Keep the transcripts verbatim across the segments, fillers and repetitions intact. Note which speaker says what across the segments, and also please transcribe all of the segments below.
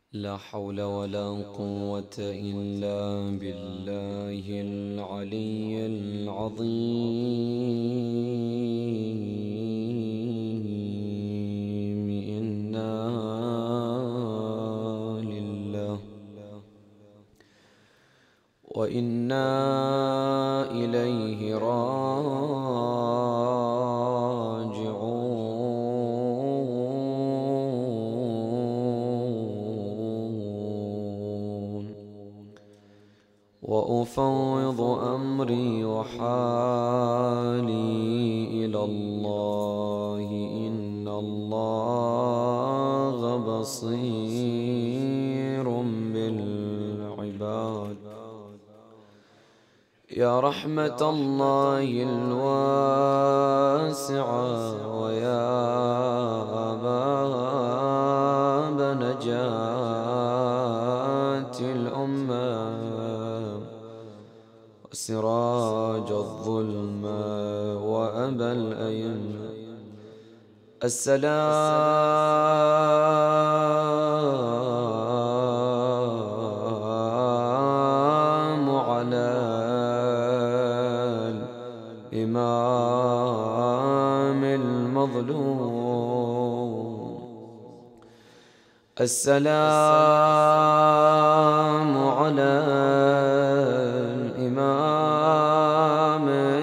Speaker 1: لا حول ولا قوة إلا بالله العلي العظيم. إنا لله وإنا إليه راجعون. وأفوض أمري وحالي إلى الله، إن الله بصير بالعباد. يا رحمة الله الواسعة ويا باب نجاة الأمة وسراج الظلمة وأبا الأئمة، السلام على الإمام المظلوم، السلام على الإمام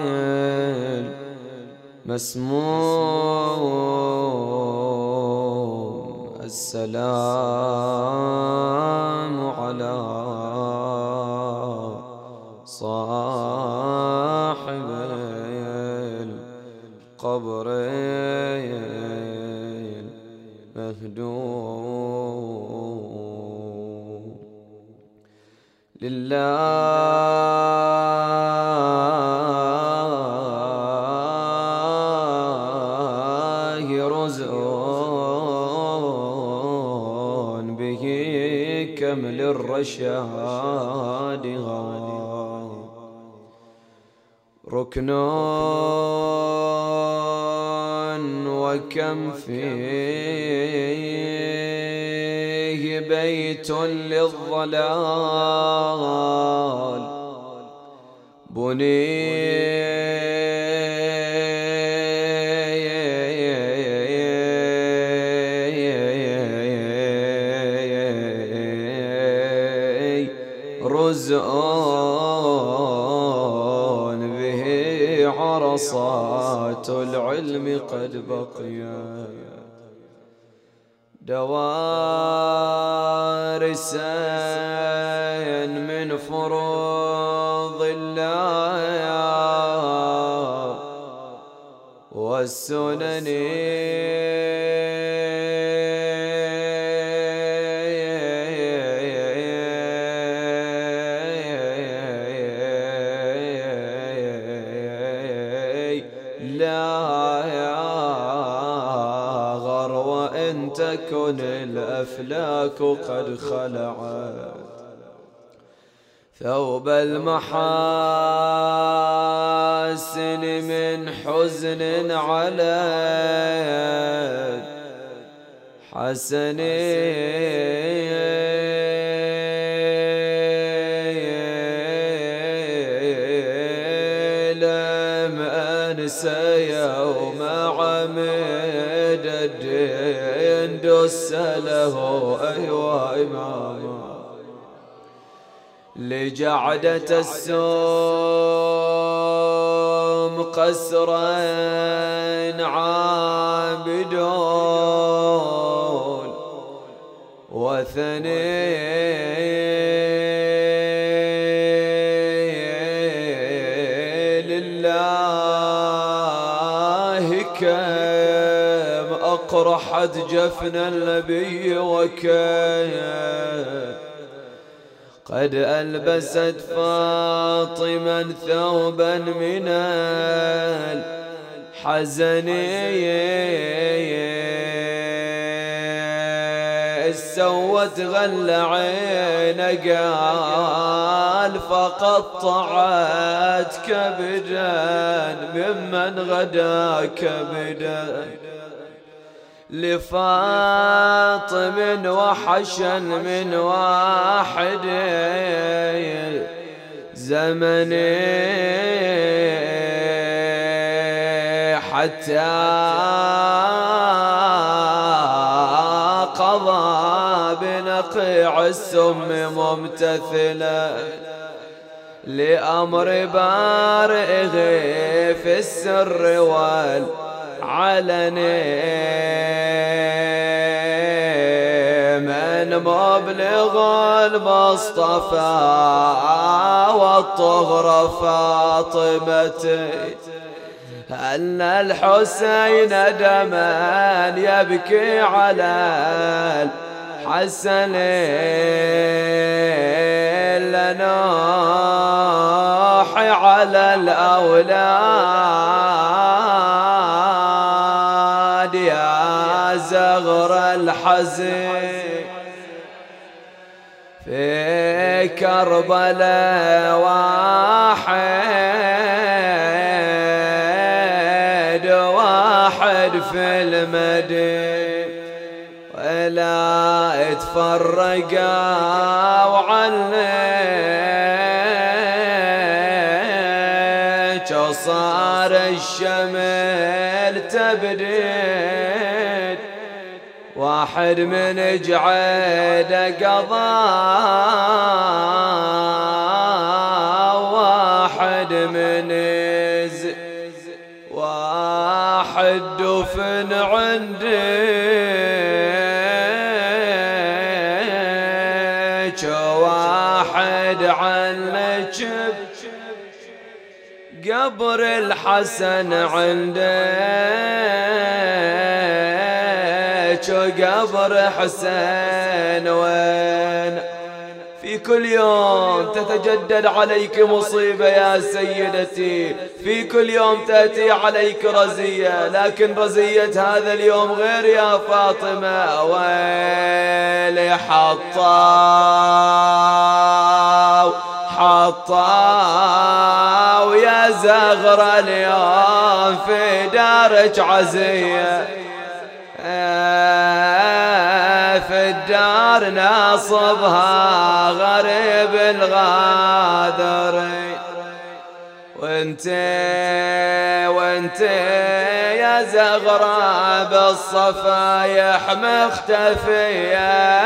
Speaker 1: المسموم، السلام على صاحب القبر المهدوم. لله رزق به كمل الرشاد غوى، ركن وكم فيه بيت للضلال بني رزء به عرصات العلم قد بقيا، دوارسا من فروض الله والسنن، تكن الأفلاك قد خلعت ثوب المحاسن من حزن على حسن، لم أنسى يوم عمد الدين دس له أيوا إماما لجعدة السوم قسرا عابدون وثني لله كم أقرحت جفن النبي وكم قد ألبست فاطما ثوبا من الحزن، سوت غل عين قال فقطعت كبدا ممن غدا كبدا، لفاطم وحشا من واحد زمني حتى قضى بنقيع السم ممتثلا لأمر بارئه في السر والعلن من مبلغ المصطفى والطهر فاطمة أن الحسين دما يبكي على الحسن لنوحي على الأولاد يا زغر الحزن في كربلاء واحد واحد في المدينة ولا اتفرقوا عنك وصار الشمل تبديد واحد من جعيد قضى واحد من ز واحد دفن عندك واحد عنك قبر الحسن عندك وقبر حسين وين في كل يوم تتجدد عليك مصيبة يا سيدتي في كل يوم تأتي عليك رزية لكن رزية هذا اليوم غير يا فاطمة ويلي حطاو حطاو يا زغرة اليوم في دارك عزية في الدار ناصبها غريب الغادر وانت وانت يا زغرة بالصفايح مختفية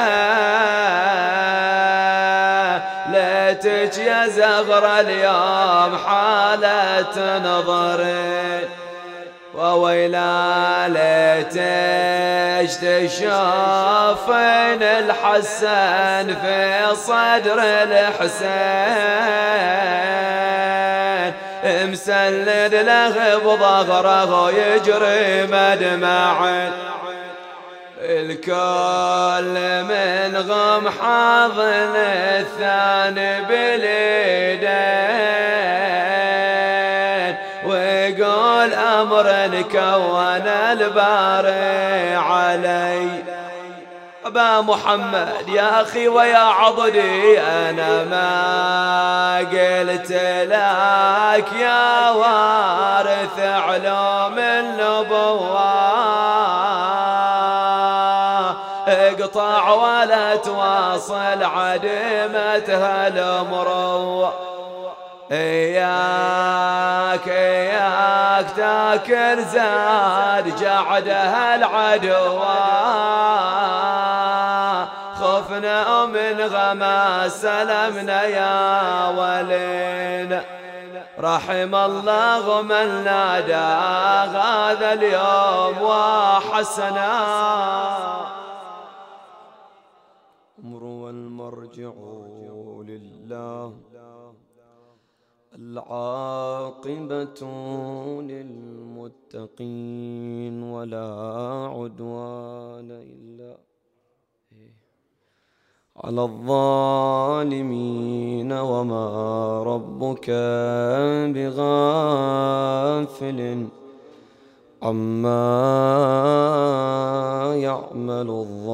Speaker 1: ليتك يا زغرة اليوم حالة نظري وويلا ليتش تشوفين الحسن في صدر الحسين مسند له بظهره يجري مدمع الكل من غم حاضن الثاني باليدين ويقول أمر كون الباري علي أبا محمد يا أخي ويا عضدي أنا ما قلت لك يا وارث علوم النبوة اقطع ولا تواصل عدمتها المروة إياك إياك تاكل زاد جعدها العدوى خفنا من غما سلمنا يا ولينا رحم الله من نادى هذا اليوم وحسنا أمر والمرجع لله العاقبة للمتقين ولا عدوان إلا على الظالمين وما ربك بغافل عما يعمل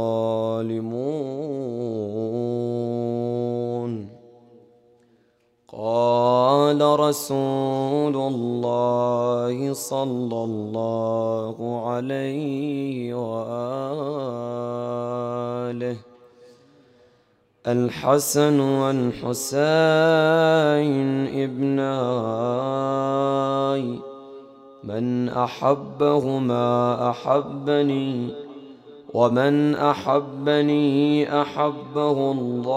Speaker 1: الظالمون قال رسول الله صلى الله عليه وآله: الحسن والحسين ابناي، من أحبهما أحبني، ومن أحبني أحبه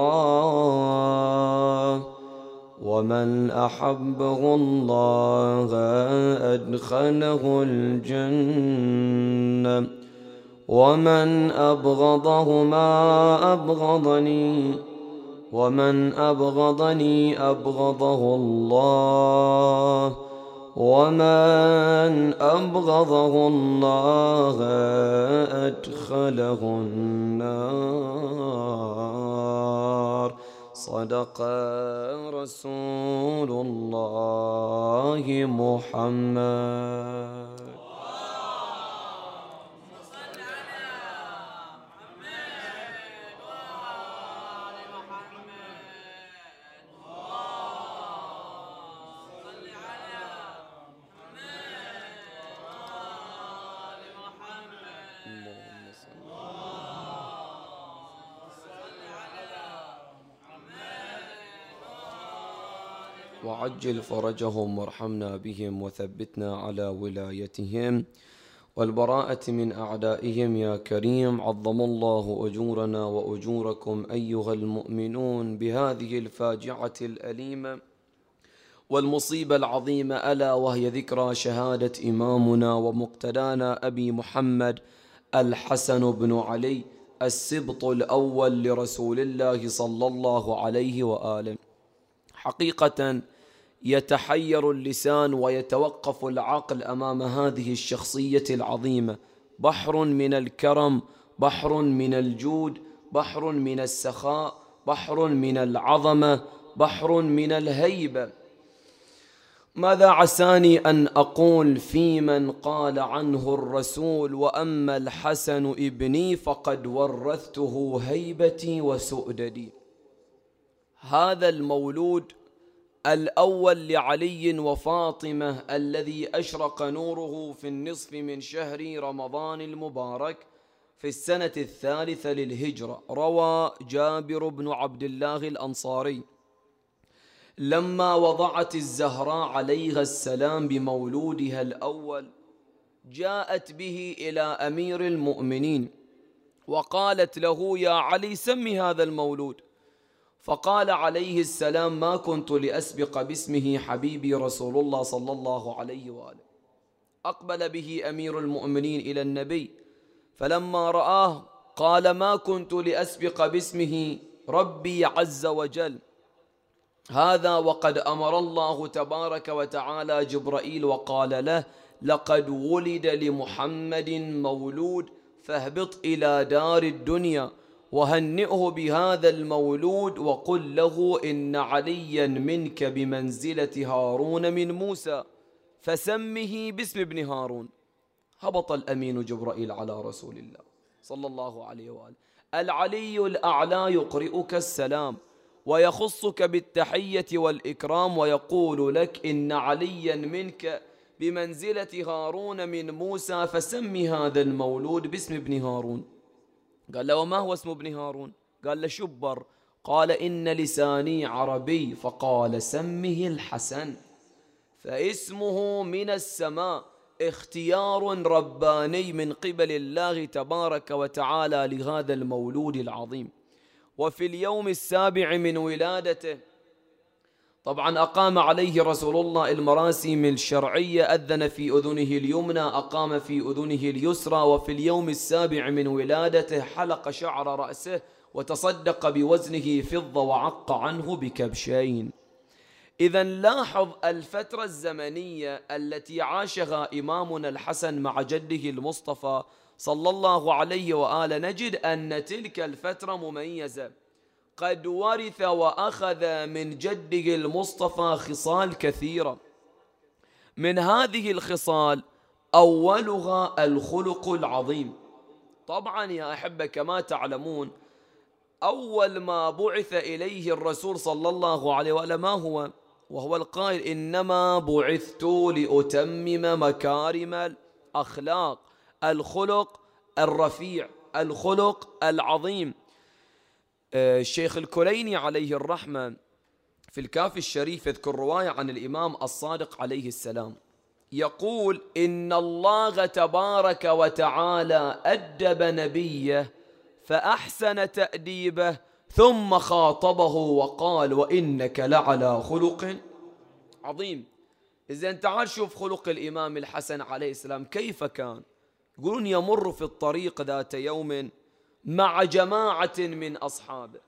Speaker 1: الله، ومن أحبه الله أدخله الجنة، ومن أبغضهما أبغضني، ومن أبغضني أبغضه الله، ومن أبغضه الله أدخله النار. صدق رسول الله محمد. وعجل فرجهم وارحمنا بهم وثبتنا على ولايتهم والبراءة من أعدائهم يا كريم. عظم الله أجورنا وأجوركم أيها المؤمنون بهذه الفاجعة الأليمة والمصيبة العظيمة، ألا وهي ذكرى شهادة إمامنا ومقتدانا أبي محمد الحسن بن علي السبط الأول لرسول الله صلى الله عليه وآله. حقيقة يتحير اللسان ويتوقف العقل أمام هذه الشخصية العظيمة، بحر من الكرم، بحر من الجود، بحر من السخاء، بحر من العظمة، بحر من الهيبة. ماذا عساني أن أقول في من قال عنه الرسول: وأما الحسن ابني فقد ورثته هيبتي وسؤددي. هذا المولود الأول لعلي وفاطمة الذي أشرق نوره في النصف من شهر رمضان المبارك في السنة الثالثة للهجرة. روى جابر بن عبد الله الأنصاري: لما وضعت الزهراء عليها السلام بمولودها الأول جاءت به إلى أمير المؤمنين وقالت له: يا علي سم هذا المولود. فقال عليه السلام: ما كنت لأسبق باسمه حبيبي رسول الله صلى الله عليه وآله. أقبل به أمير المؤمنين إلى النبي فلما رآه قال: ما كنت لأسبق باسمه ربي عز وجل. هذا وقد أمر الله تبارك وتعالى جبرائيل وقال له: لقد ولد لمحمد مولود فاهبط إلى دار الدنيا وهنئه بهذا المولود وقل له إن عليا منك بمنزلة هارون من موسى فسمه باسم ابن هارون. هبط الأمين جبرائيل على رسول الله صلى الله عليه وآله: العلي الأعلى يقرئك السلام ويخصك بالتحية والإكرام ويقول لك إن عليا منك بمنزلة هارون من موسى فسم هذا المولود باسم ابن هارون. قال له: وما هو اسم ابن هارون؟ قال له: شبر. قال: إن لساني عربي. فقال: سمه الحسن، فاسمه من السماء، اختيار رباني من قبل الله تبارك وتعالى لهذا المولود العظيم. وفي اليوم السابع من ولادته طبعا أقام عليه رسول الله المراسم الشرعية، أذن في أذنه اليمنى، أقام في أذنه اليسرى. وفي اليوم السابع من ولادته حلق شعر رأسه وتصدق بوزنه فضة وعق عنه بكبشين. إذا لاحظ الفترة الزمنية التي عاشها إمامنا الحسن مع جده المصطفى صلى الله عليه وآله، نجد أن تلك الفترة مميزة. قد ورث وأخذ من جده المصطفى خصال كثيرة، من هذه الخصال أولها الخلق العظيم. طبعا يا أحبة كما تعلمون أول ما بعث إليه الرسول صلى الله عليه وآله ما هو؟ وهو القائل إنما بعثت لأتمم مكارم الأخلاق، الخلق الرفيع، الخلق العظيم. الشيخ الكليني عليه الرحمة في الكافي الشريف يذكر رواية عن الإمام الصادق عليه السلام يقول إن الله تبارك وتعالى أدب نبيه فأحسن تأديبه ثم خاطبه وقال وإنك لعلى خلق عظيم. إذا تعال شوف خلق الإمام الحسن عليه السلام كيف كان. يقولون يمر في الطريق ذات يوم مع جماعة من أصحابه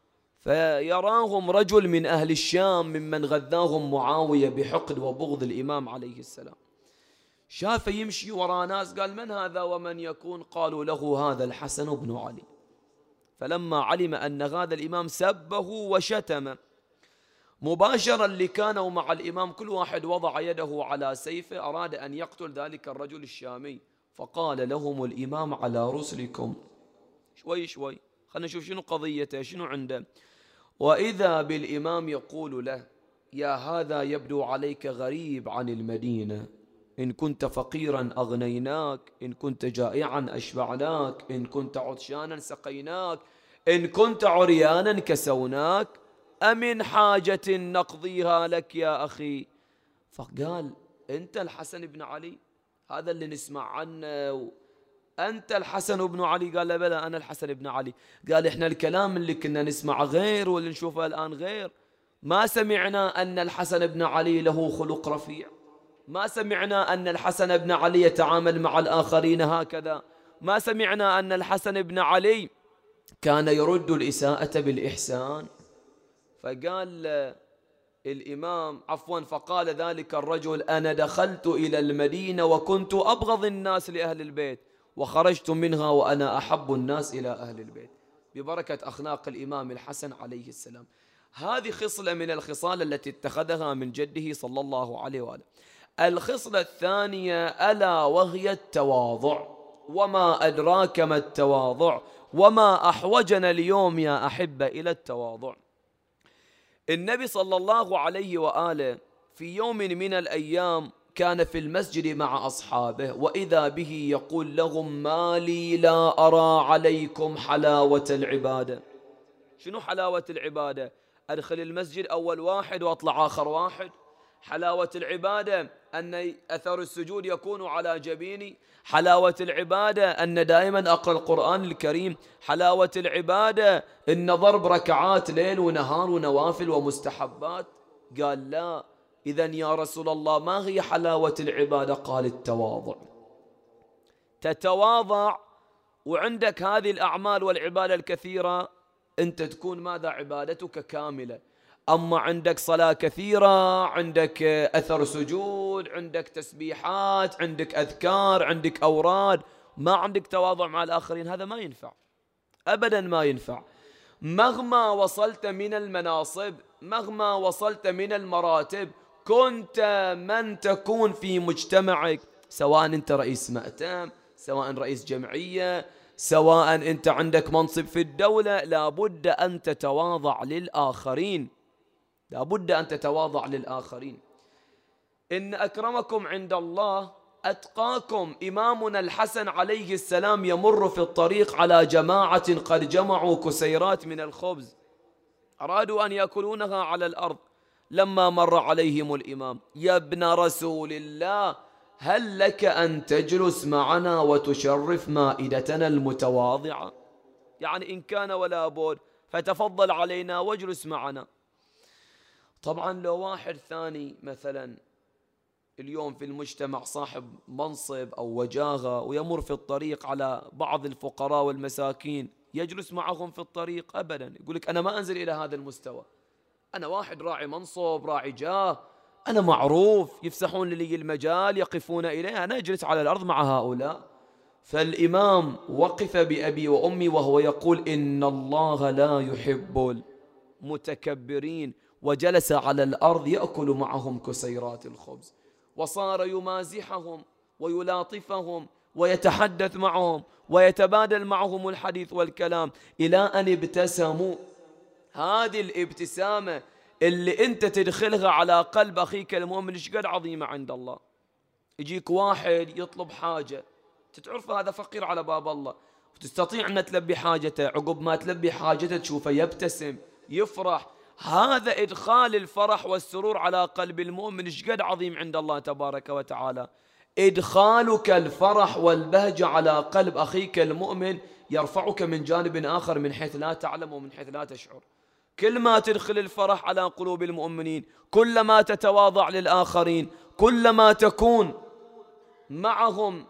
Speaker 1: فيراهم رجل من أهل الشام ممن غذاهم معاوية بحقد وبغض الإمام عليه السلام، شاف يمشي وراء ناس قال من هذا ومن يكون؟ قالوا له هذا الحسن بن علي. فلما علم أن هذا الإمام سبه وشتم مباشرا اللي كانوا مع الإمام كل واحد وضع يده على سيفه أراد أن يقتل ذلك الرجل الشامي، فقال لهم الإمام على رسلكم شوي شوي خلنا نشوف شنو قضيته شنو عنده. وإذا بالإمام يقول له يا هذا يبدو عليك غريب عن المدينة، إن كنت فقيرا أغنيناك، إن كنت جائعا أشبعناك، إن كنت عطشانا سقيناك، إن كنت عريانا كسوناك، أمن حاجة نقضيها لك يا أخي؟ فقال أنت الحسن بن علي هذا اللي نسمع عنه، أنت الحسن بن علي؟ قال لا بلى أنا الحسن بن علي. قال إحنا الكلام اللي كنا نسمع غير واللي نشوفه الآن غير، ما سمعنا أن الحسن بن علي له خلق رفيع، ما سمعنا أن الحسن بن علي يتعامل مع الآخرين هكذا، ما سمعنا أن الحسن بن علي كان يرد الإساءة بالإحسان. فقال الإمام عفوا فقال ذلك الرجل أنا دخلت إلى المدينة وكنت أبغض الناس لأهل البيت وخرجت منها وأنا أحب الناس إلى أهل البيت، ببركة أخلاق الإمام الحسن عليه السلام. هذه خصلة من الخصال التي اتخذها من جده صلى الله عليه وآله. الخصلة الثانية ألا وهي التواضع. وما أدراك ما التواضع، وما أحوجنا اليوم يا أحبة إلى التواضع. النبي صلى الله عليه وآله في يوم من الأيام كان في المسجد مع أصحابه وإذا به يقول لهم ما لي لا أرى عليكم حلاوة العبادة. شنو حلاوة العبادة؟ أدخل المسجد أول واحد وأطلع آخر واحد. حلاوة العبادة أن أثر السجود يكون على جبيني. حلاوة العبادة أن دائما أقرأ القرآن الكريم. حلاوة العبادة أن ضرب ركعات ليل ونهار ونوافل ومستحبات. قال لا، إذن يا رسول الله ما هي حلاوة العبادة؟ قال التواضع. تتواضع وعندك هذه الأعمال والعبادة الكثيرة أنت تكون ماذا؟ عبادتك كاملة. أما عندك صلاة كثيرة، عندك أثر سجود، عندك تسبيحات، عندك أذكار، عندك أوراد، ما عندك تواضع مع الآخرين، هذا ما ينفع أبدا، ما ينفع. مهما وصلت من المناصب، مهما وصلت من المراتب، كنت من تكون في مجتمعك، سواء أنت رئيس مأتم، سواء رئيس جمعية، سواء أنت عندك منصب في الدولة، لابد أن تتواضع للآخرين، لابد أن تتواضع للآخرين. إن أكرمكم عند الله أتقاكم. إمامنا الحسن عليه السلام يمر في الطريق على جماعة قد جمعوا كسيرات من الخبز أرادوا أن يأكلونها على الأرض. لما مر عليهم الإمام يا ابن رسول الله هل لك أن تجلس معنا وتشرف مائدتنا المتواضعة؟ يعني إن كان ولا بد فتفضل علينا واجلس معنا. طبعا لو واحد ثاني مثلا اليوم في المجتمع صاحب منصب أو وجاهة ويمر في الطريق على بعض الفقراء والمساكين يجلس معهم في الطريق؟ أبدا. يقول لك أنا ما أنزل إلى هذا المستوى، أنا واحد راعي منصب راعي جاه، أنا معروف، يفسحون لي المجال يقفون إليه، أنا أجلس على الأرض مع هؤلاء. فالإمام وقف بأبي وأمي وهو يقول إن الله لا يحب المتكبرين، وجلس على الأرض يأكل معهم كسيرات الخبز، وصار يمازحهم ويلاطفهم ويتحدث معهم ويتبادل معهم الحديث والكلام إلى أن ابتسموا. هذه الابتسامة اللي أنت تدخلها على قلب أخيك المؤمن إيش قد عظيمة عند الله. يجيك واحد يطلب حاجة، تتعرف هذا فقير على باب الله، وتستطيع أن تلبي حاجته، عقب ما تلبي حاجته تشوفه يبتسم يفرح. هذا إدخال الفرح والسرور على قلب المؤمن إيش قد عظيم عند الله تبارك وتعالى. إدخالك الفرح والبهجة على قلب أخيك المؤمن يرفعك من جانب آخر من حيث لا تعلم ومن حيث لا تشعر. كل ما تدخل الفرح على قلوب المؤمنين، كلما تتواضع للآخرين، كلما تكون معهم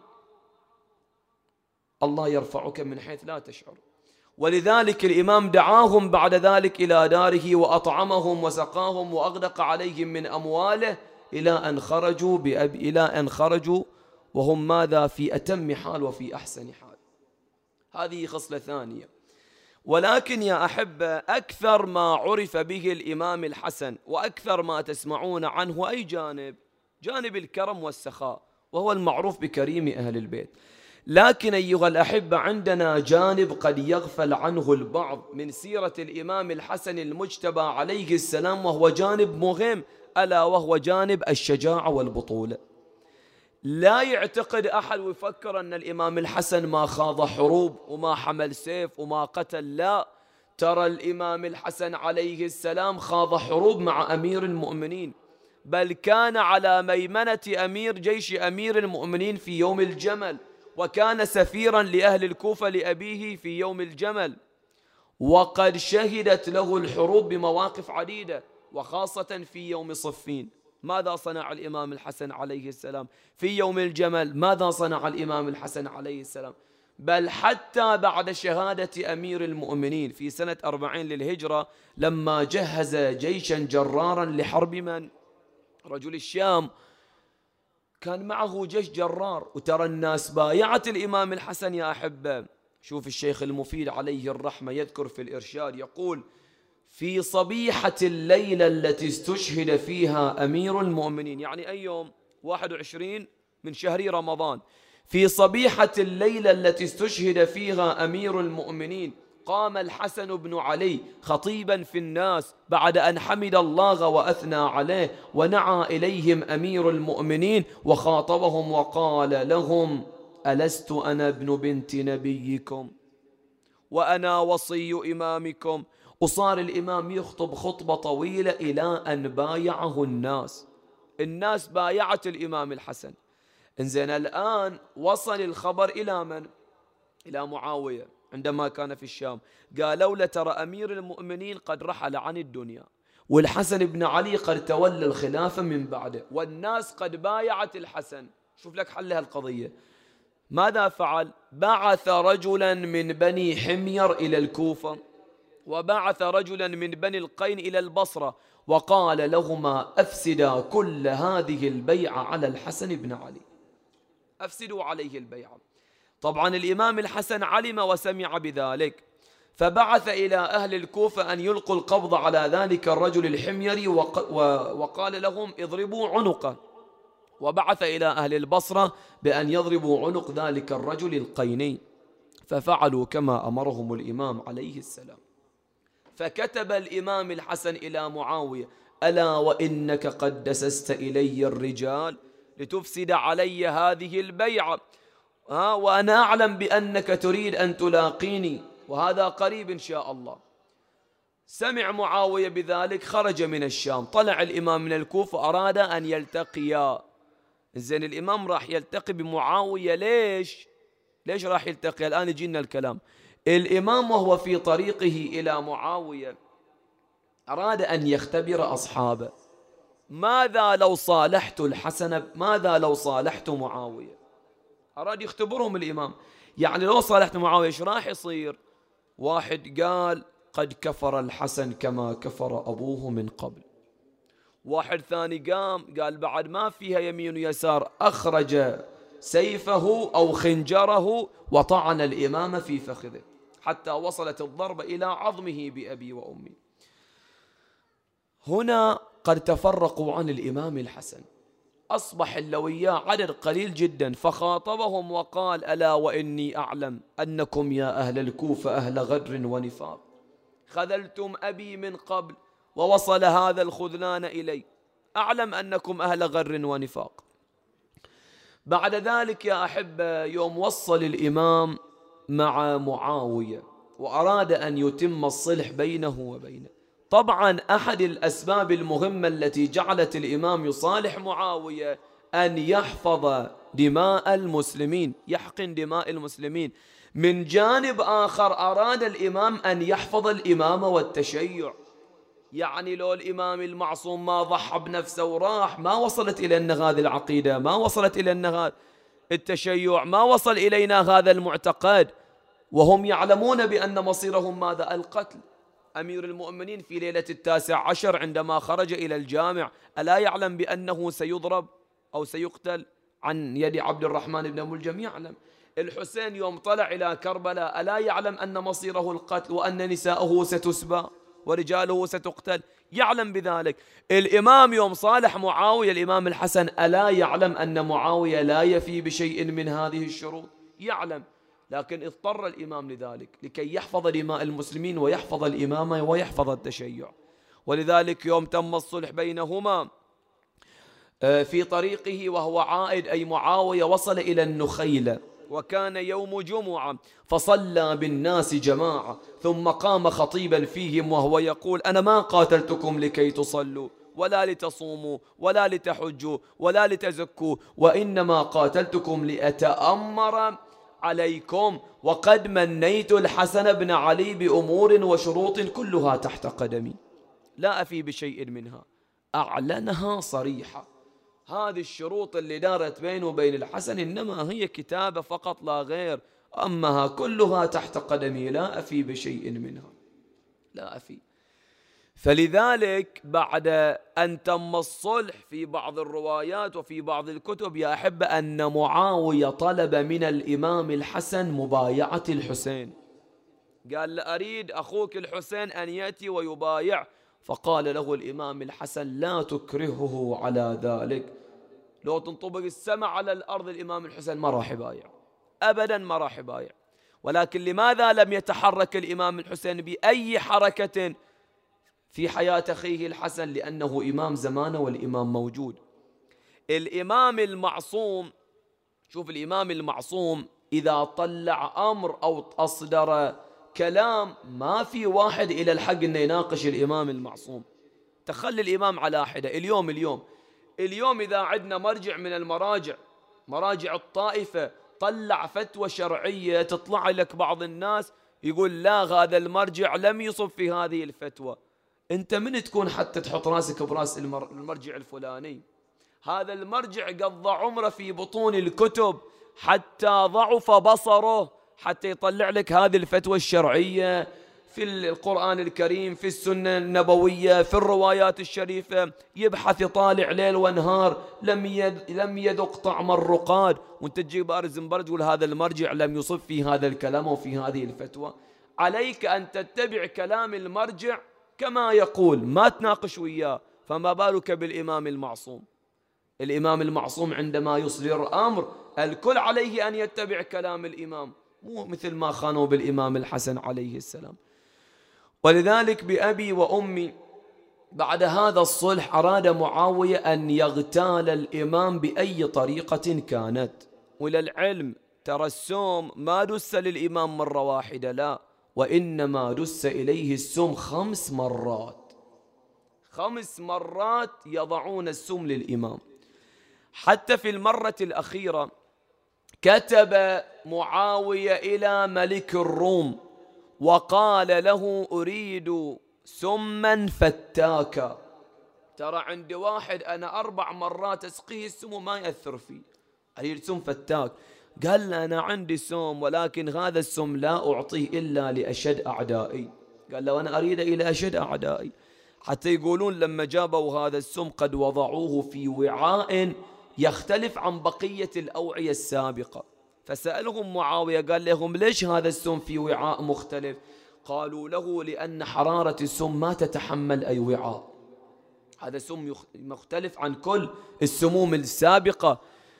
Speaker 1: الله يرفعك من حيث لا تشعر. ولذلك الإمام دعاهم بعد ذلك إلى داره وأطعمهم وسقاهم وأغدق عليهم من أمواله إلى أن خرجوا بأب إلى أن خرجوا وهم ماذا؟ في أتم حال وفي أحسن حال. هذه خصلة ثانية. ولكن يا أحبة، أكثر ما عرف به الإمام الحسن وأكثر ما تسمعون عنه أي جانب؟ جانب الكرم والسخاء، وهو المعروف بكريم أهل البيت. لكن أيها الأحبة، عندنا جانب قد يغفل عنه البعض من سيرة الإمام الحسن المجتبى عليه السلام، وهو جانب مهم، ألا وهو جانب الشجاعة والبطولة. لا يعتقد أحد ويفكر أن الإمام الحسن ما خاض حروب وما حمل سيف وما قتل، لا، ترى الإمام الحسن عليه السلام خاض حروب مع أمير المؤمنين، بل كان على ميمنة أمير جيش أمير المؤمنين في يوم الجمل، وكان سفيرا لأهل الكوفة لأبيه في يوم الجمل، وقد شهدت له الحروب بمواقف عديدة، وخاصة في يوم صفين. ماذا صنع الإمام الحسن عليه السلام؟ في يوم الجمل ماذا صنع الإمام الحسن عليه السلام؟ بل حتى بعد شهادة أمير المؤمنين في سنة أربعين للهجرة، لما جهز جيشا جرارا لحرب من؟ رجل الشام، كان معه جيش جرار، وترى الناس بايعت الإمام الحسن يا أحبة. شوف الشيخ المفيد عليه الرحمة يذكر في الإرشاد، يقول: في صبيحة الليلة التي استشهد فيها أمير المؤمنين، يعني أي يوم؟ واحد وعشرين من شهر رمضان. في صبيحة الليلة التي استشهد فيها أمير المؤمنين، قام الحسن بن علي خطيبا في الناس بعد أن حمد الله وأثنى عليه، ونعى إليهم أمير المؤمنين وخاطبهم وقال لهم: ألست أنا ابن بنت نبيكم وأنا وصي إمامكم؟ وصار الإمام يخطب خطبة طويلة إلى أن بايعه الناس. الناس بايعت الإمام الحسن. إنزين، الآن وصل الخبر إلى من؟ إلى معاوية عندما كان في الشام. قالوا له: ترى أمير المؤمنين قد رحل عن الدنيا، والحسن بن علي قد تولى الخلافة من بعده، والناس قد بايعت الحسن. شوف لك حل هالقضية. ماذا فعل؟ بعث رجلا من بني حمير إلى الكوفة، وبعث رجلا من بني القين إلى البصرة، وقال لهما: أفسدا كل هذه البيعة على الحسن بن علي، أفسدوا عليه البيعة. طبعا الإمام الحسن علم وسمع بذلك، فبعث إلى أهل الكوفة أن يلقوا القبض على ذلك الرجل الحميري، وقال لهم: اضربوا عنقه. وبعث إلى أهل البصرة بأن يضربوا عنق ذلك الرجل القيني، ففعلوا كما أمرهم الإمام عليه السلام. فكتب الإمام الحسن إلى معاوية: ألا وإنك قد دسست إلي الرجال لتفسد علي هذه البيعة، ها وأنا أعلم بأنك تريد أن تلاقيني، وهذا قريب إن شاء الله. سمع معاوية بذلك، خرج من الشام، طلع الإمام من الكوفة، أراد أن يلتقيا. زين، الإمام راح يلتقي بمعاوية. ليش؟ ليش راح يلتقي؟ الآن يجينا الكلام. الإمام وهو في طريقه إلى معاوية أراد أن يختبر أصحابه. ماذا لو صالحت الحسن؟ ماذا لو صالحت معاوية؟ أراد يختبرهم الإمام، يعني لو صالحت معاوية إيش راح يصير؟ واحد قال: قد كفر الحسن كما كفر أبوه من قبل. واحد ثاني قام قال: بعد ما فيها يمين ويسار، أخرج سيفه أو خنجره وطعن الإمام في فخذه حتى وصلت الضربة إلى عظمه بأبي وأمي. هنا قد تفرقوا عن الإمام الحسن، أصبح اللوياء عدد قليل جدا، فخاطبهم وقال: ألا وإني أعلم أنكم يا أهل الكوفة أهل غدر ونفاق، خذلتم أبي من قبل ووصل هذا الخذلان إلي، أعلم أنكم أهل غر ونفاق. بعد ذلك يا أحبة يوم وصل الإمام مع معاوية وأراد أن يتم الصلح بينه وبينه، طبعا أحد الأسباب المهمة التي جعلت الإمام يصالح معاوية أن يحفظ دماء المسلمين، يحقن دماء المسلمين. من جانب آخر أراد الإمام أن يحفظ الإمامة والتشيع، يعني لو الإمام المعصوم ما ضحى بنفسه وراح ما وصلت إلينا هذه العقيدة، ما وصلت إلينا هذا التشيع، ما وصل إلينا هذا المعتقد، وهم يعلمون بأن مصيرهم ماذا؟ القتل. أمير المؤمنين في ليلة التاسع عشر عندما خرج إلى الجامع ألا يعلم بأنه سيضرب أو سيقتل عن يد عبد الرحمن بن ملجم؟ يعلم. الحسين يوم طلع إلى كربلاء ألا يعلم أن مصيره القتل وأن نساءه ستسبى ورجاله ستقتل؟ يعلم بذلك. الإمام يوم صالح معاوية الإمام الحسن ألا يعلم أن معاوية لا يفي بشيء من هذه الشروط؟ يعلم، لكن اضطر الإمام لذلك لكي يحفظ دماء المسلمين ويحفظ الإمامة ويحفظ التشيع. ولذلك يوم تم الصلح بينهما في طريقه وهو عائد أي معاوية وصل إلى النخيلة وكان يوم جمعة فصلى بالناس جماعة ثم قام خطيبا فيهم وهو يقول أنا ما قاتلتكم لكي تصلوا ولا لتصوموا ولا لتحجوا ولا لتزكوا، وإنما قاتلتكم لأتأمر عليكم وقد منيت الحسن بن علي بأمور وشروط كلها تحت قدمي لا أفي بشيء منها. أعلنها صريحة، هذه الشروط اللي دارت بينه وبين الحسن إنما هي كتابة فقط لا غير، أمها كلها تحت قدمي لا أفي بشيء منها، لا أفي. فلذلك بعد أن تم الصلح في بعض الروايات وفي بعض الكتب يا أحبة أن معاوية طلب من الإمام الحسن مبايعة الحسين، قال أريد أخوك الحسين أن يأتي ويبايع، فقال له الإمام الحسن لا تكرهه على ذلك، لو تنطبق السماء على الأرض الإمام الحسين ما راح يبايع أبدا، ما راح يبايع. ولكن لماذا لم يتحرك الإمام الحسين بأي حركة في حياة أخيه الحسن؟ لأنه إمام زمانه والإمام موجود. الإمام المعصوم، شوف الإمام المعصوم إذا طلع أمر أو أصدر كلام ما في واحد إلى الحق أنه يناقش الإمام المعصوم، تخلي الإمام على حدة. اليوم اليوم اليوم إذا عندنا مرجع من المراجع مراجع الطائفة طلع فتوى شرعية تطلع لك بعض الناس يقول لا هذا المرجع لم يصب في هذه الفتوى، أنت من تكون حتى تحط راسك براس المرجع الفلاني؟ هذا المرجع قضى عمره في بطون الكتب حتى ضعف بصره حتى يطلع لك هذه الفتوى الشرعية في القرآن الكريم، في السنة النبوية، في الروايات الشريفة، يبحث يطالع ليل ونهار لم يد لم يذق طعم الرقاد، وانت تجيب أرز مبرد تقول هذا المرجع لم يصب في هذا الكلام وفي هذه الفتوى. عليك أن تتبع كلام المرجع كما يقول، ما تناقش وياه، فما بالك بالإمام المعصوم؟ الإمام المعصوم عندما يصدر أمر الكل عليه أن يتبع كلام الإمام، مو مثل ما خانوا بالإمام الحسن عليه السلام. ولذلك بأبي وأمي بعد هذا الصلح أراد معاوية أن يغتال الإمام بأي طريقة كانت. وللعلم ترى السم ما دس للإمام مرة واحدة، لا، وإنما دس إليه السم خمس مرات، خمس مرات يضعون السم للإمام. حتى في المرة الأخيرة كتب معاوية إلى ملك الروم وقال له أريد سما فتاكا، ترى عندي واحد أنا أربع مرات أسقيه السم وما يأثر فيه، أريد سم فتاك. قال له أنا عندي سم ولكن هذا السم لا أعطيه إلا لأشد أعدائي. قال له أنا أريد إلى أشد أعدائي، حتى يقولون لما جابوا هذا السم قد وضعوه في وعاء يختلف عن بقية الأوعية السابقة، فسألهم معاوية قال لهم ليش هذا السم في وعاء مختلف؟ قالوا له لأن حرارة السم ما تتحمل أي وعاء، هذا سم مختلف عن كل السموم السابقة،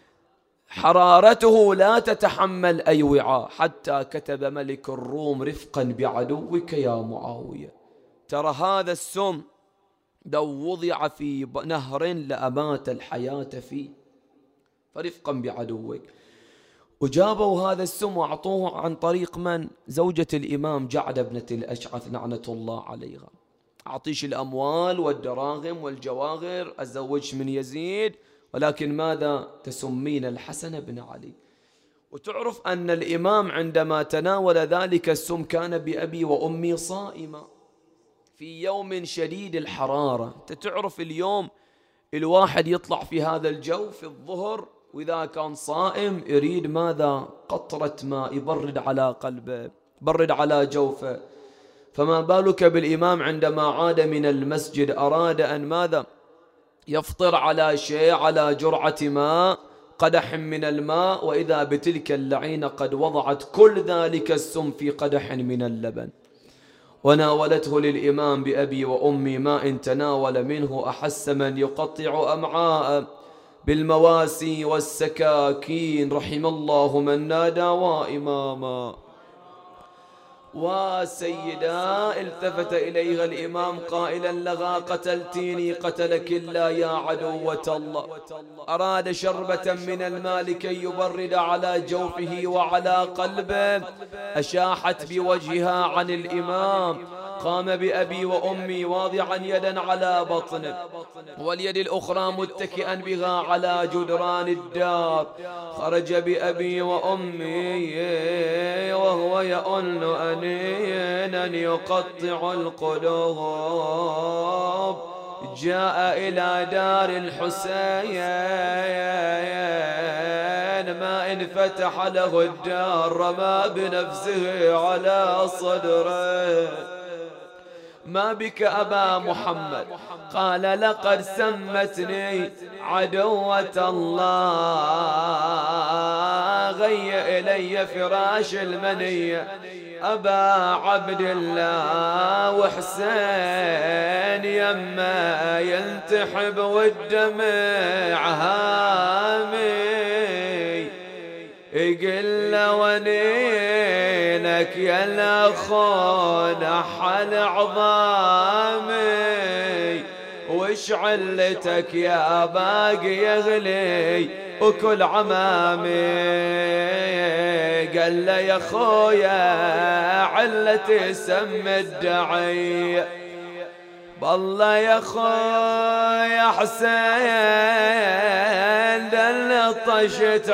Speaker 1: حرارته لا تتحمل أي وعاء. حتى كتب ملك الروم رفقا بعدوك يا معاوية، ترى هذا السم لو وضع في نهر لأمات الحياة فيه فرفقا بعدوك. وجابوا هذا السم وأعطوه عن طريق من؟ زوجة الإمام جعدة ابنة الأشعث لعنة الله عليها. أعطيش الأموال والدراهم والجواهر، أزوجش من يزيد، ولكن ماذا؟ تسمين الحسن بن علي. وتعرف أن الإمام عندما تناول ذلك السم كان بأبي وأمي صائما في يوم شديد الحرارة. تعرف اليوم الواحد يطلع في هذا الجو في الظهر، وإذا كان صائم يريد ماذا؟ قطرة ماء يبرد على قلبه، برد على جوفه. فما بالك بالإمام عندما عاد من المسجد أراد أن ماذا؟ يفطر على شيء، على جرعة ماء، قدح من الماء، وإذا بتلك اللعينة قد وضعت كل ذلك السم في قدح من اللبن وناولته للإمام بأبي وأمي ماء تناول منه أحس من يقطع أمعاء بالمواسي والسكاكين. رحم الله من نادى وإماما. وسيدا التفت إليها الإمام قائلا لها قتلتيني قتلك الله يا عدوة الله. أراد شربة من الماء كي يبرد على جوفه وعلى قلبه، أشاحت بوجهها عن الإمام. قام بأبي وأمي واضعا يدا على بطنه واليد الأخرى متكئا بها على جدران الدار. خرج بأبي وأمي وهو يؤن أنينا يقطع القلوب. جاء إلى دار الحسين، ما إن فتح له الدار رمى بنفسه على صدره. ما بك أبا محمد؟ قال لقد سمتني عدوة الله، غي إلي فراش المنية أبا عبد الله. وحسين يما ينتحب والدمع هامي، يقل ونينك يا الأخون حل عظامي، وش علتك يا باقي يغلي وكل عمامي. قال له يا خويا علتي سم الدعي، بالله يا خويا حسين دل طشت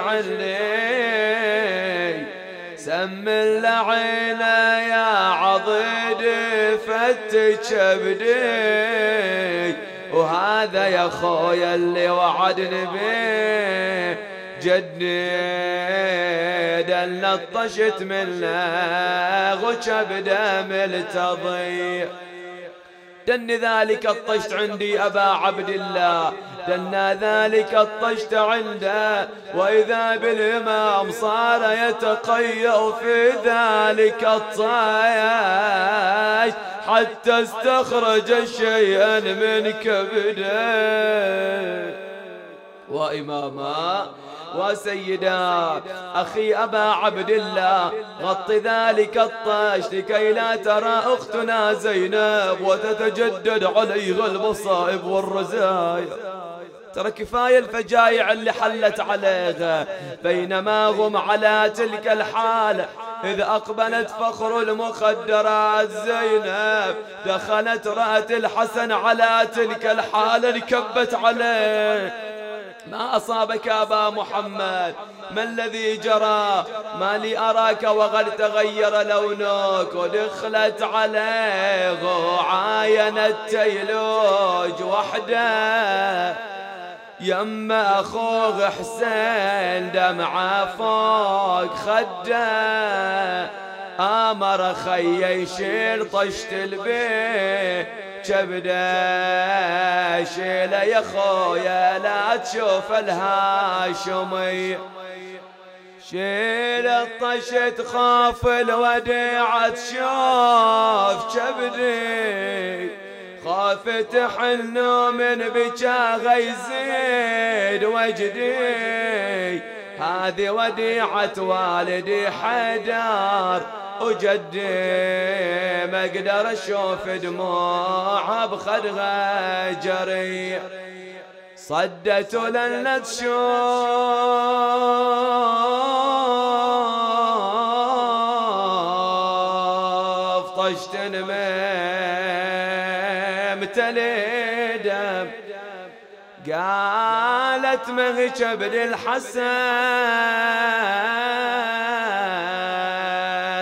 Speaker 1: عني، سم اللعينة يا عضيد فتش بدي. وهذا يا خويا اللي وعدني بيه جدني، دل طشت منه غشبده ملتضي. دن ذلك الطشت عندي أبا عبد الله، دنا ذلك الطشت عنده، وإذا بالإمام صار يتقيأ في ذلك الطشت حتى استخرج شيئا من كبده. وإماما وسيدا أخي أبا عبد الله، غط ذلك الطشت لكي لا ترى أختنا زينب وتتجدد عليها المصائب والرزايا. ترى كفاية الفجايع اللي حلت عليها. بينما هم على تلك الحالة إذ أقبلت فخر المخدرات زينب، دخلت رأت الحسن على تلك الحالة انكبت عليه. ما أصابك أبا محمد؟ ما الذي جرى؟ ما لي أراك وقد تغير لونك؟ ودخلت عليه وعاينت تيلوج وحده، يما أخوه حسين دمعة فوق خده. آمر خي يشيل طشت البيت كبده، شيله يا خويا لا تشوف الهاشمي. شيل الطشت خاف الوديعة تشوف كبدي، خاف تحن من بجاغ يزيد وجدي. هذه وديعة والدي حيدر وجدي بقدر اشوف دموعها بخدها جري، صدت لن تشوف طشت ممتلي دم، قالت مهج ابن الحسن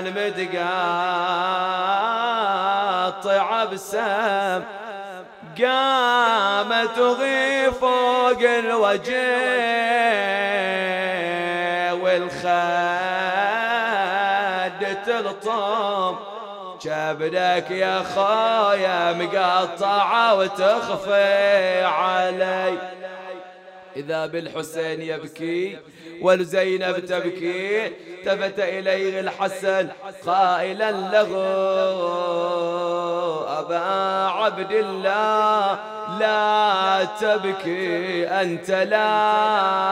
Speaker 1: متقاطع بسام، قامت وغي فوق الوجه والخد تلطم، كبدك يا خويا مقطعة وتخفي علي. إذا بالحسين يبكي والزينب تبكي، التفت إليه الحسن قائلا له أبا عبد الله لا تبكي، أنت لا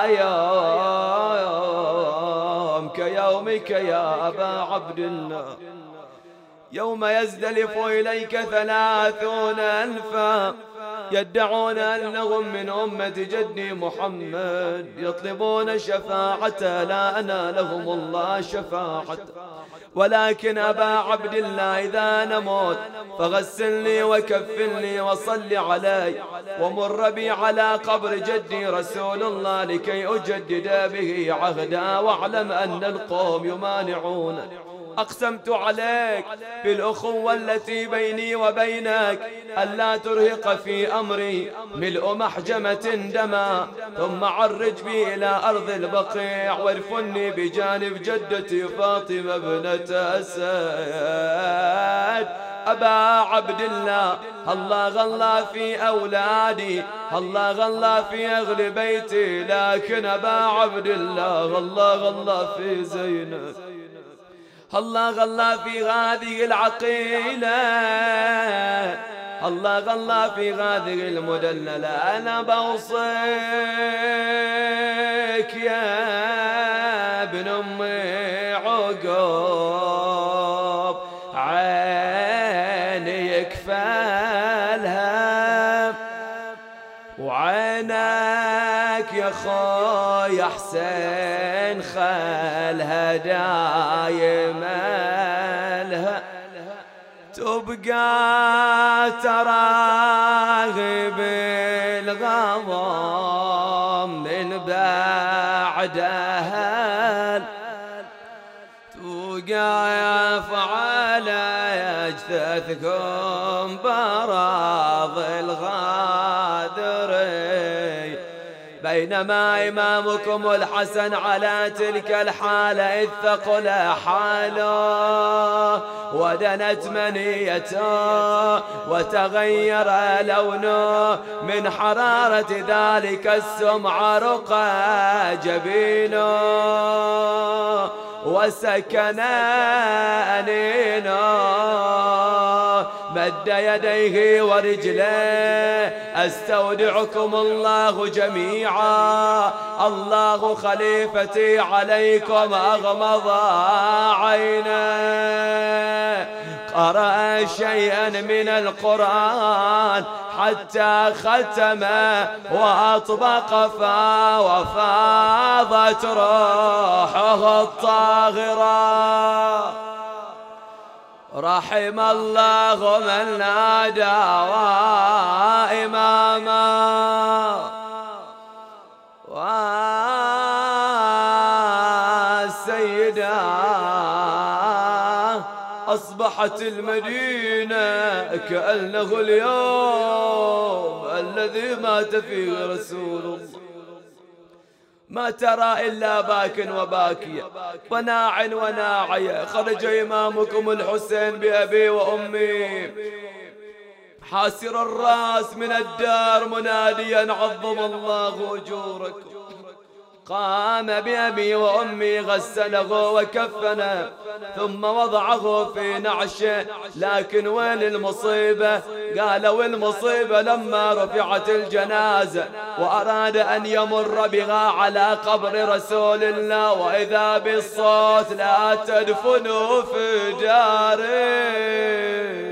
Speaker 1: يوم كيومك يا أبا عبد الله، يوم يزدلف إليك ثلاثون ألفا يدعون أنهم من أمة جدي محمد، يطلبون شفاعته لا أنالهم الله شفاعته، ولكن أبا عبد الله إذا نموت فغسلني وكفلني وصل علي ومر بي على قبر جدي رسول الله لكي أجدد به عهدا، واعلم أن القوم يمانعون. أقسمت عليك بالأخوة التي بيني وبينك ألا ترهق في أمري ملء محجمة دما، ثم عرج بي إلى أرض البقيع وارفني بجانب جدتي فاطمة ابنة أسد. أبا عبد الله الله غلى في أولادي، الله غلى في أهل بيتي، لكن أبا عبد الله الله غلى في زينب، الله غلى في هذه العقيلة، الله غلى في هذه المدللة. أنا بوصيك يا ابن أمي عقب عيني يكفلها، وعينك يا خويا حسين خلها دايما لها، تبقى تراغب الغضب من بعدها، توقع فعل أجثثكم براض الغادري، بينما إمامكم الحسن على تلك الحالة إذ ثقل حاله ودنت منيته وتغير لونه من حرارة ذلك السمع رقى جبينه وسكن أنينه، مد يديه ورجليه أستودعكم الله جميعا، الله خليفتي عليكم، أغمض عينيه، قرأ شيئا من القرآن حتى ختم وأطبق فا وفاضت روحه الطاهرة. رحم الله من نادى وإماما وسيدا، أصبحت المدينة كأنه اليوم الذي مات فيه رسول الله، ما ترى إلا باك وباكية وناع وناعية. خرج إمامكم الحسين بأبي وأمي حاسر الرأس من الدار مناديا عظم الله أجوركم. قام بأبي وأمي غسله وكفنه ثم وضعه في نعشه، لكن وين المصيبة؟ قالوا المصيبة لما رفعت الجنازة وأراد أن يمر بها على قبر رسول الله، وإذا بالصوت لا تدفنوا في داره.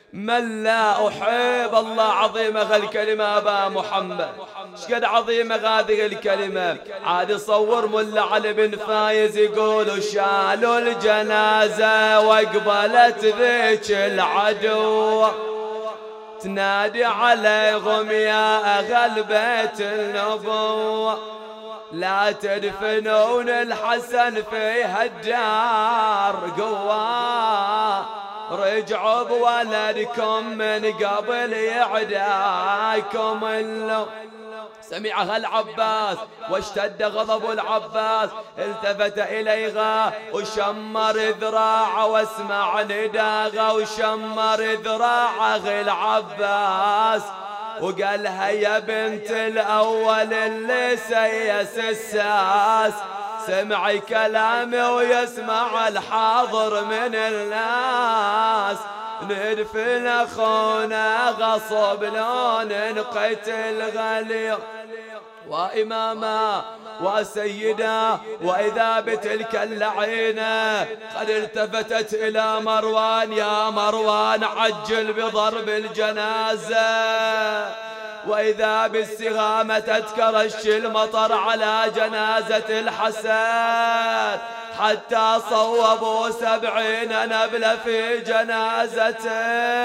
Speaker 1: من لا أحب. الله عظيمة هالكلمة أبا محمد، شقد عظيمة هذه الكلمة. عاد صور ملا علي بن فايز يقول شالوا الجنازة وقبلت ذيك العدو تنادي عليهم يا أهل بيت النبوة لا تدفنون الحسن في هالدار قوة رجعوا بولدكم من قبل يعداكم اللو. سمعها العباس واشتد غضب العباس التفت إليها وشمر ذراعه واسمع نداغه وشمر ذراعه العباس وقالها يا بنت الأول اللي سيس الساس سمعي كلامي ويسمع الحاضر من الناس ندفن أخونا غصب لو نقتل غليظ وإماما وسيدا. وإذا بتلك اللعينة قد التفتت إلى مروان يا مروان عجل بضرب الجنازة. وإذا بالسهامة تتكرش المطر على جنازة الحسن حتى صوبوا سبعين نبلة في جنازته.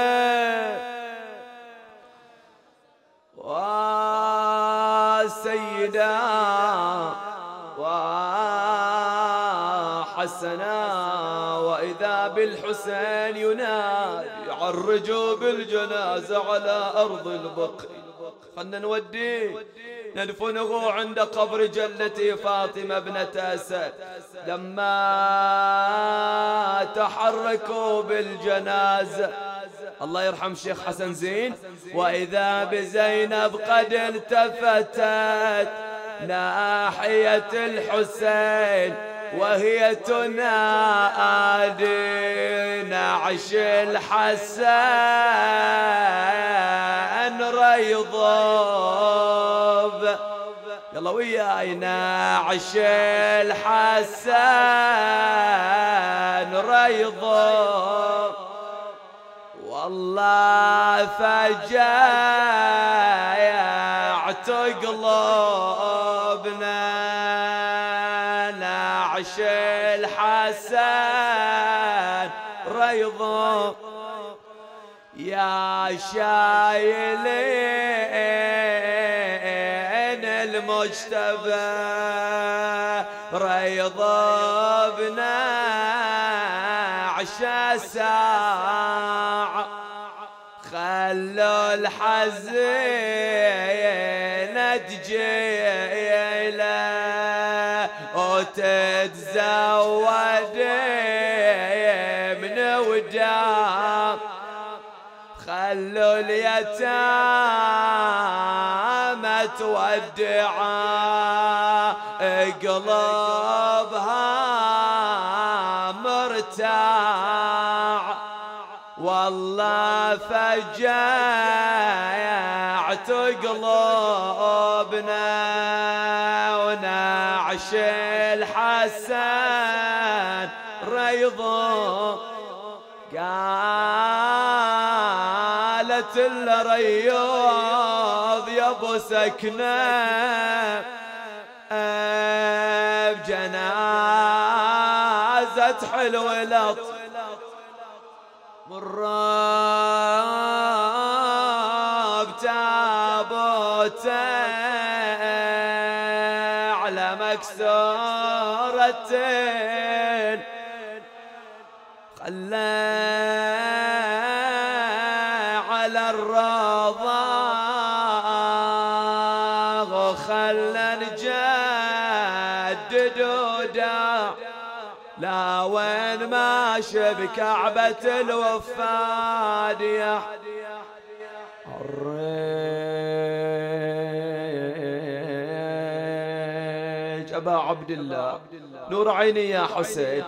Speaker 1: وسيدا وحسنا وإذا بالحسين ينادي عرجوا بالجنازة على أرض البقيع خلنا نوديه ندفنه عند قبر جلتي فاطمة ابنة أسد. لما تحركوا بالجنازة الله يرحم شيخ حسن زين وإذا بزينب قد التفتت ناحية الحسين وهي تنادي نعش الحسن ريضب يلا وياي نعش الحسن ريضب والله فجعت قلوبنا نعش الحسن ريضب يا شايلين المجتبى ريضبنا عشا ساعة خلوا الحزينة تجيله وتتزود من ودام خلوا اليتامى تودعا قلبها مرتاع والله فجعت قلوبنا ونعش الحسن ريض قالت الرياض يا ابو سكنه بجنازة حلو لط مراب تابوته على مكسورتين خلى على الرضا وخلى نجدد ودا لا وين ماشي بكعبة الوفاد يا عريج أبا عبد الله نور عيني يا حسين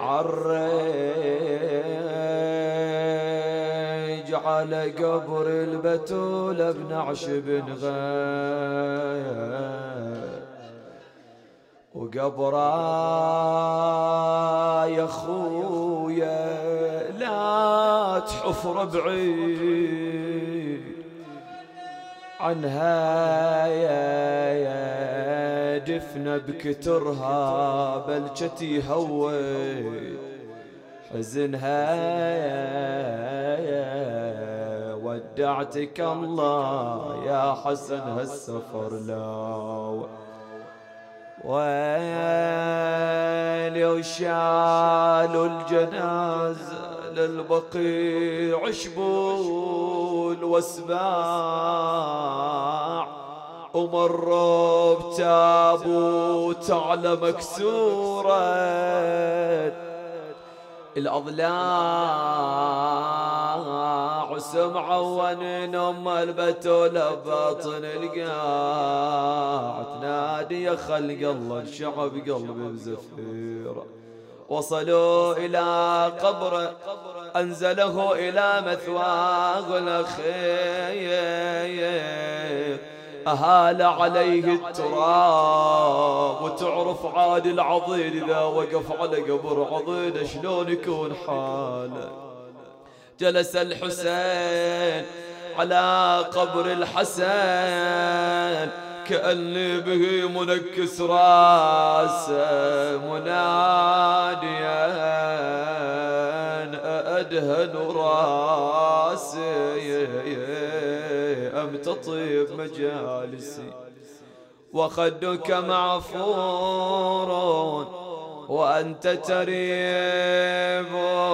Speaker 1: عريج على قبر البتول بنعش بن غير وقبره يا خويا لا تحف ربعي عنها يا يا دفنة بكترها بلجتي هوي حزنها يا يا ودعتك الله يا حسن هالسفر لا ويلي وشالوا الجنازة للبقيع شبول واسباع ومروا بتابوت على مكسورة الأضلاع وسمعوا وننم البتول باطن القاع تنادي يا خلق الله الشعب قلبي بزفيره وصلوا إلى قبره أنزله إلى مثواه الأخير أهال عليه التراب وتعرف عاد العضيد إذا وقف على قبر عضيد شلون يكون حاله جلس الحسين على قبر الحسن كأني به منكس راسه مناديا أدهن راسي أم تطيب مجالسي وخدك معفور وأنت تريب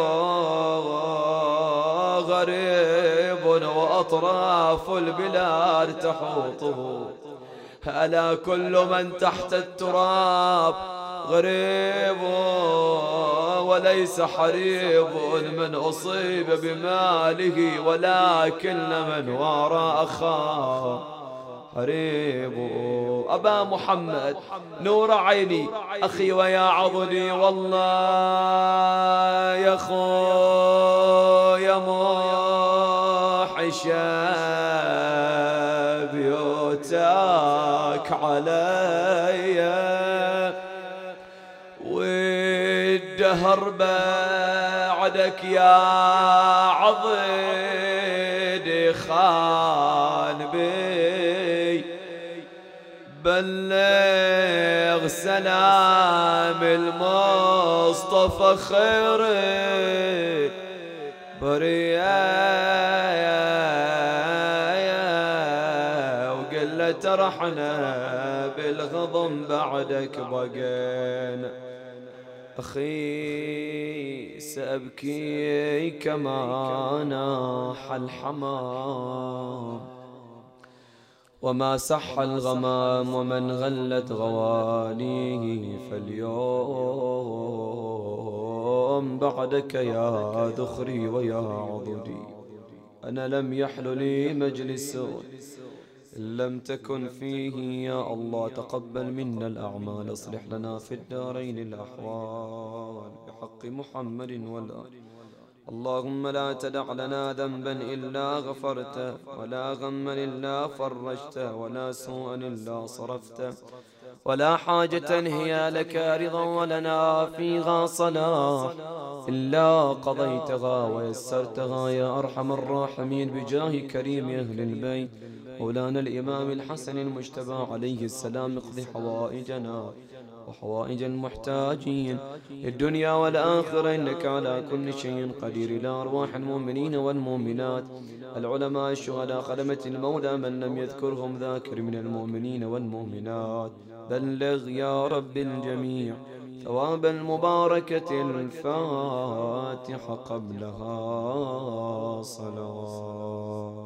Speaker 1: غريب وأطراف البلاد تحوطه ألا كل من تحت التراب غريب وليس حريب من أصيب بماله ولكن من وراء أخاه حريب أبا محمد نور عيني أخي ويا عضدي والله يا خويا موحشة بيوتك عليا والدهر بعدك يا عضيد خان بي بلغ سلام المصطفى خيري بريا وقل ترحنا بالغضم بعدك بقينا أخي سأبكي كما ناح الحمام وما صح الغمام ومن غلت غوانيه فاليوم بعدك يا ذخري ويا عضدي أنا لم يحل لي مجلس إن لم تكن فيه يا الله تقبل منا الأعمال اصلح لنا في الدارين الأحوال بحق محمد والآل اللهم لا تدع لنا ذنبا إلا غفرته ولا غما إلا فرجته ولا سوءا إلا صرفته ولا حاجة هي لك رضا ولنا فيها صلاح إلا قضيتها ويسرتها يا أرحم الراحمين بجاه كريم أهل البيت مولانا الإمام الحسن المجتبى عليه السلام اقضي حوائجنا وحوائج المحتاجين الدنيا والآخرة إنك على كل شيء قدير إلى أرواح المؤمنين والمؤمنات العلماء الشهداء خدمة المولى من لم يذكرهم ذاكر من المؤمنين والمؤمنات بلغ يا رب الجميع ثواب المباركة الفاتحة قبلها صلاة.